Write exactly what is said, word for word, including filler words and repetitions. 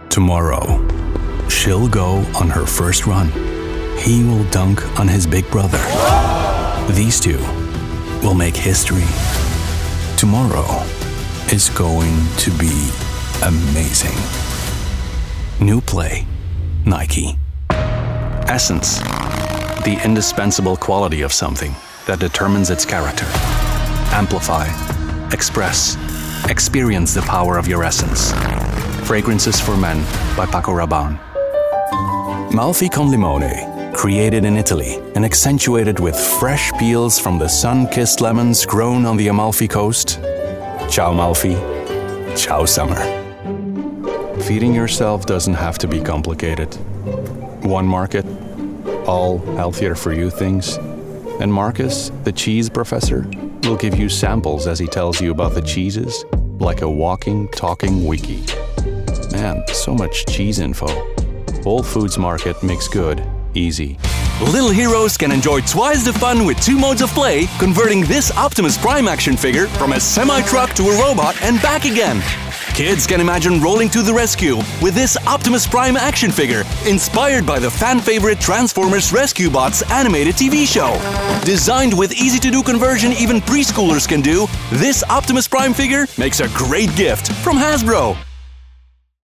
Tomorrow, she'll go on her first run. He will dunk on his big brother. These two will make history. Tomorrow is going to be amazing. New Play, Nike. Essence, the indispensable quality of something that determines its character. Amplify, express, experience the power of your essence. Fragrances for Men by Paco Rabanne. Malfi con Limone, created in Italy and accentuated with fresh peels from the sun-kissed lemons grown on the Amalfi Coast. Ciao Malfi, ciao summer. Feeding yourself doesn't have to be complicated. One market, all healthier for you things. And Marcus, the cheese professor, will give you samples as he tells you about the cheeses, like a walking, talking wiki. Man, so much cheese info. Whole Foods Market makes good easy. Little heroes can enjoy twice the fun with two modes of play, converting this Optimus Prime action figure from a semi-truck to a robot and back again. Kids can imagine rolling to the rescue with this Optimus Prime action figure, inspired by the fan-favorite Transformers Rescue Bots animated T V show. Designed with easy-to-do conversion even preschoolers can do, this Optimus Prime figure makes a great gift from Hasbro.